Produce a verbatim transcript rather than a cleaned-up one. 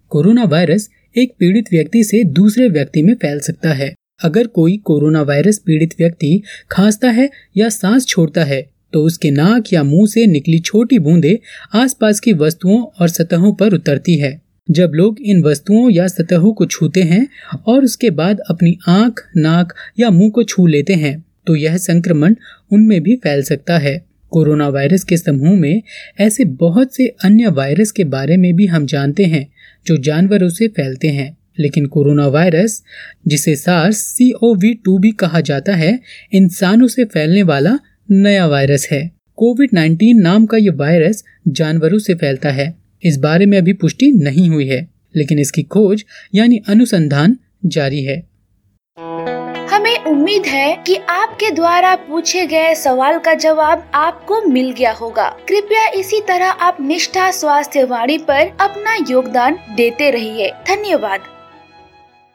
Corona virus एक पीड़ित व्यक्ति से दूसरे व्यक्ति में फैल सकता है। अगर कोई कोरोना वायरस पीड़ित व्यक्ति खांसता है या सांस छोड़ता है तो उसके नाक या मुंह से निकली छोटी बूंदें आसपास की वस्तुओं और सतहों पर उतरती है। जब लोग इन वस्तुओं या सतहों को छूते हैं और उसके बाद अपनी आंख, नाक या मुंह को छू लेते हैं तो यह संक्रमण उनमें भी फैल सकता है। कोरोना वायरस के समूह में ऐसे बहुत से अन्य वायरस के बारे में भी हम जानते हैं जो जानवरों से फैलते हैं, लेकिन कोरोना वायरस, जिसे SARS C O V two भी कहा जाता है, इंसानों से फैलने वाला नया वायरस है। कोविड नाइन्टीन नाम का ये वायरस जानवरों से फैलता है। इस बारे में अभी पुष्टि नहीं हुई है, लेकिन इसकी खोज यानी अनुसंधान जारी है। हमें उम्मीद है कि आपके द्वारा पूछे गए सवाल का जवाब आपको मिल गया होगा। कृपया इसी तरह आप निष्ठा स्वास्थ्य वाणी पर अपना योगदान देते रहिए। धन्यवाद।